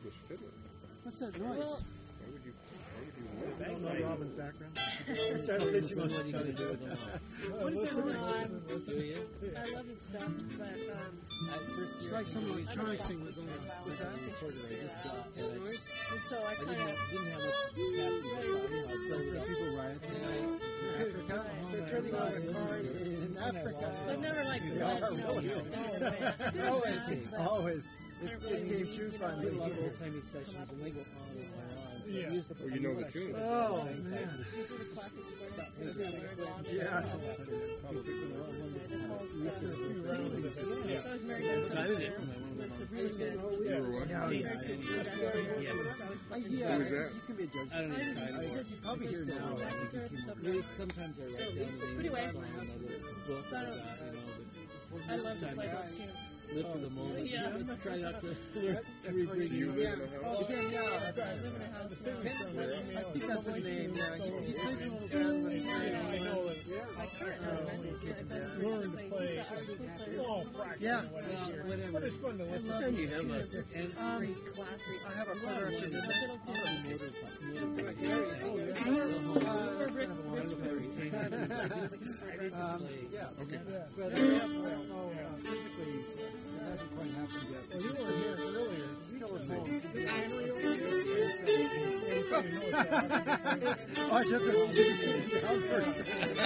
was fiddling. What's that noise? Why would you I don't know Robin's background. Which I don't think she wants to tell you. What is that noise? I love his stuff, but It's like some electronic thing we're going on. What's that? Noise? and so I kind of People riot. Africa? They're turning over cars in Africa. I've never like Always. It came too fun. We love old timey sessions and they go on and on. So Yeah. we used to Well, you know the tune. Oh, man. Yeah. What time is it? You were what? Yeah. Who was that? He's going to be a judge. I don't know. He's probably here now. I think he came over. Maybe sometimes I write down the name Anyway. of the song in a book or that, I love to play those tunes. live for the moment. Yeah. Try not to learn to rebring Do you it. live in a house? Yeah. I think that's his name. Yeah. He plays in a little band with Learn to play a small fraction Yeah. of what I Well, hear. whatever. But it's fun to listen What to. time do you have left? I have a quarter after this. Yeah. Okay. But physically, it hasn't quite happened yet. Well, you weren't here earlier. Still at home. Is this Henry over here? You probably know it's Oh, I should have to down first.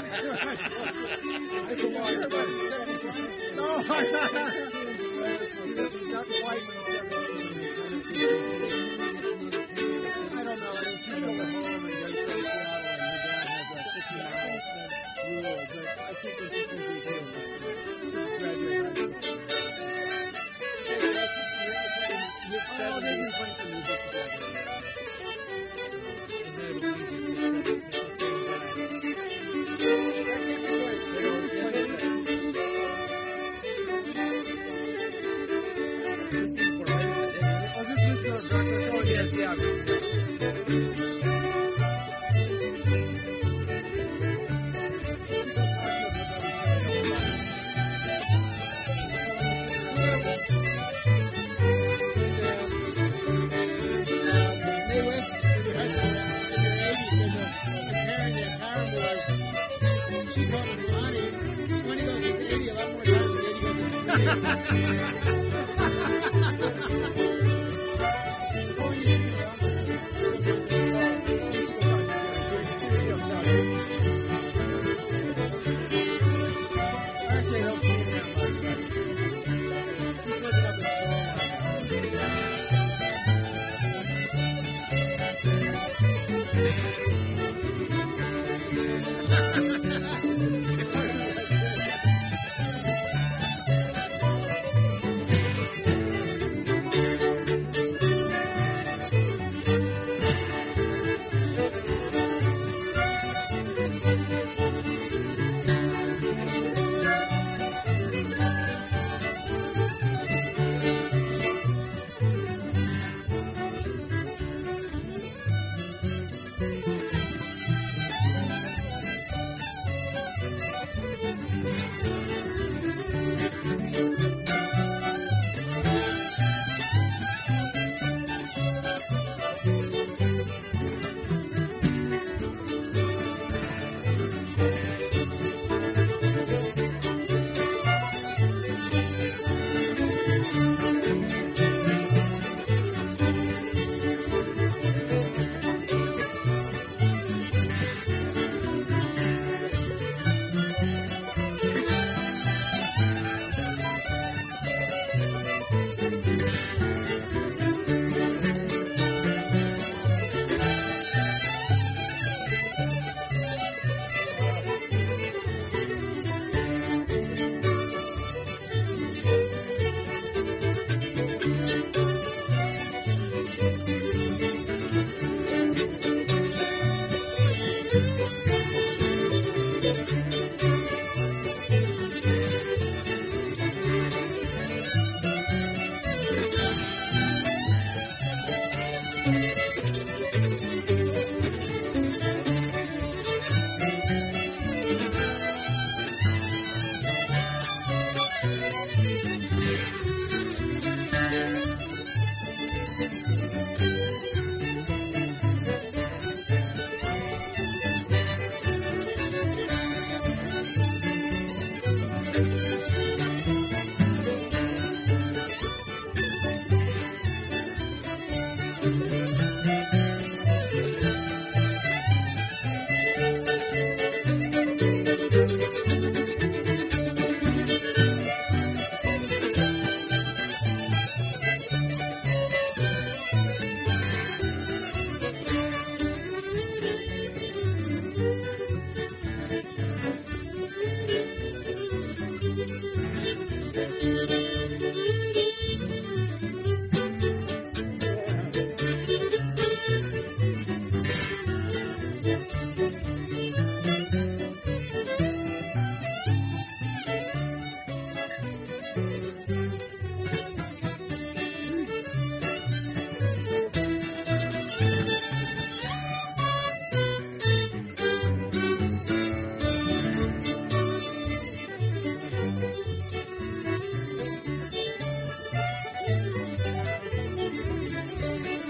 No, not quite. I don't know. She's over home and goes to Seattle, and her dad has a 50-mile rule, but I think it's just going to be good. Graduate high school. Oh, they've been playing some music together. Oh, this is your breakfast. Oh, yes, yeah. Midwest, in your high school, in your 80s, they were comparing their power boys. She called them Lonnie. 20 goes into 80 a lot more times than 80 goes into 20. Actually, I don't see him that much, but he's looking up at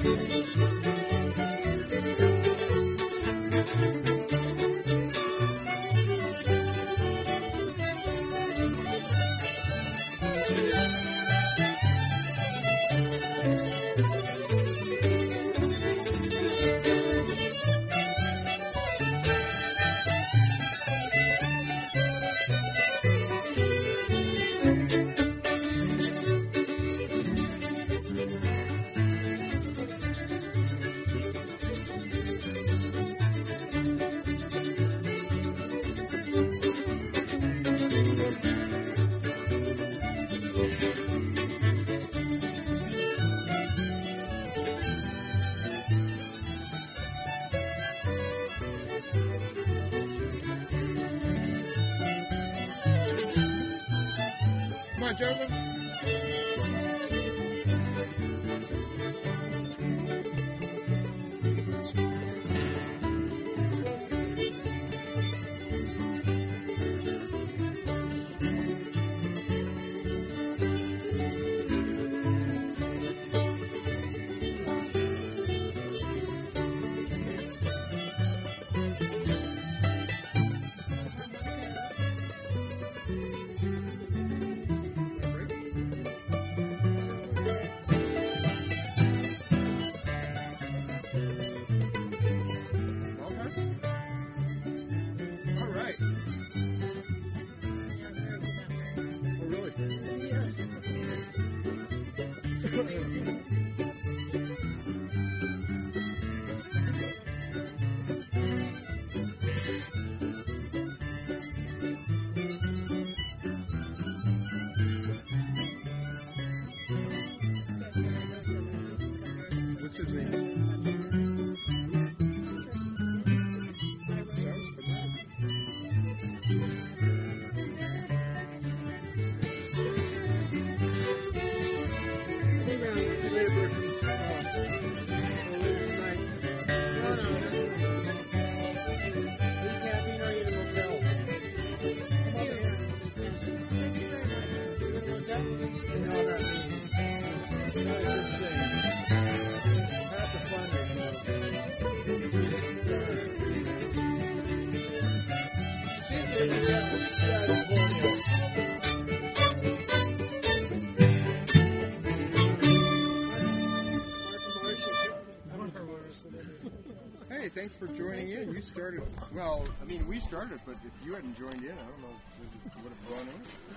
Come on, Joseph. All right. Oh, really? What's his name? See you around. See you later, Bertie. Later tonight. No, no. Are you camping or are you in a motel? Come over here. You in a motel? You know what I mean? It's not a good thing. Half the fun is, See you, Jimmy. yeah, it's Borneo. Hey, thanks for joining in. You started, well, I mean, we started, but if you hadn't joined in, I don't know if it would have gone in.